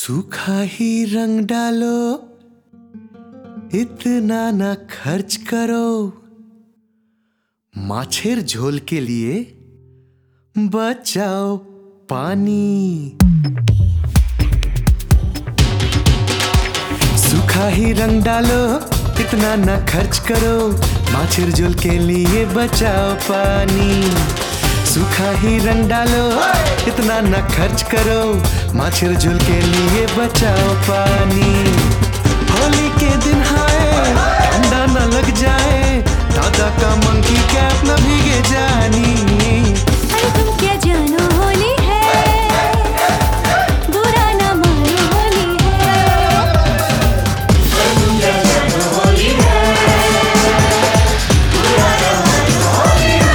सूखा ही रंग डालो, इतना ना खर्च करो। माछेर झोल के लिए बचाओ पानी। सूखा ही रंग डालो, इतना ना खर्च करो। माछेर झोल के लिए बचाओ पानी। सूखा ही रंग डालो, इतना ना खर्च करो। माछेर झोल के लिए बचाओ पानी। होली के दिन हाय, ठंडा ना लग जाए। दादा का मंकी कैप न भीगे जानी। अरे तुम क्या जानो होली है, बुरा ना मानो होली है। तुम क्या जानो होली है, बुरा ना मानो होली है।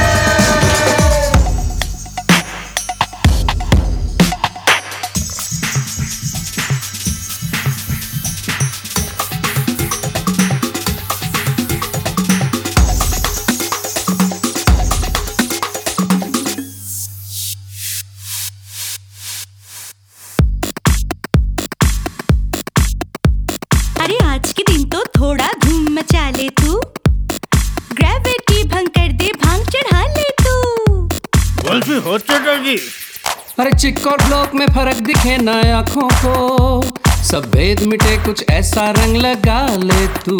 अरे आज के दिन तो थोड़ा धूम मचा ले तू। ग्रेविटी भंग कर दे, भांग चढ़ा ले तू। गलती हो चटेगी। अरे चिक और ब्लॉक में फर्क दिखे ना आँखों को। सब भेद मिटे, कुछ ऐसा रंग लगा ले तू।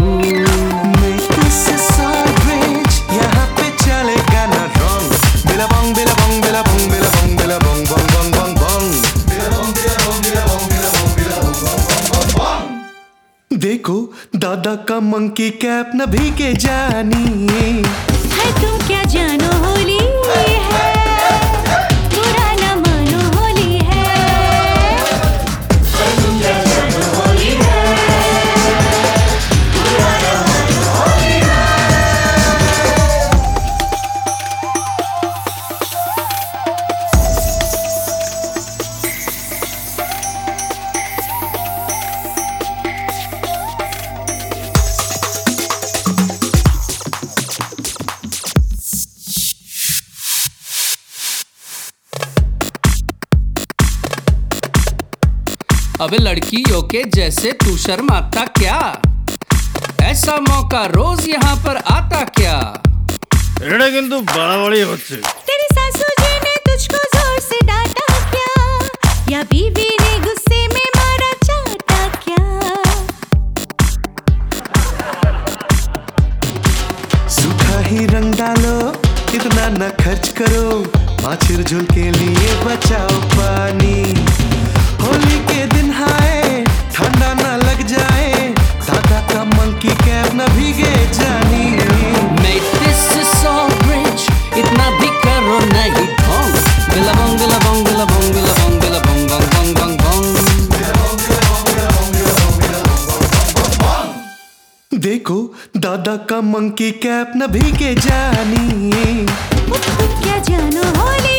यहाँ पे चलेगा ना रंग। बिला बंग बिला बंग बिला बंग बिला बंग बिला बंग बंग बंग बंग बंग। देखो दादा का मंकी कैप न भीगे जानी। है तुम क्या जानो होली है, बुरा ना मानो होली है। तुम क्या जानो होली है, बुरा ना मानो होली है। अबे लड़कियों के जैसे तू शर्माता क्या? ऐसा मौका रोज यहाँ पर आता क्या? एड़ा किंतु बड़ा होच्छे। तेरी सासू जी ने तुझको जोर से डांटा क्या, या बीवी ने गुस्से में मारा चाटा क्या? सूखा ही रंग डालो, इतना न खर्च करो। माछेर झोल के लिए बचाओ पानी। होली के दिन हाय, ठंडा ना लग जाए। दादा का मंकी कैप न भीगे जानी। Mate, this is so rich, इतना भी करो नहीं ढोंग। बिला बंग बिला बंग बिला बंग बिला बंग बिला बंग बंग बंग बंग बंग। देखो दादा का मंकी कैप न भीगे जानी। तुम क्या जानो होली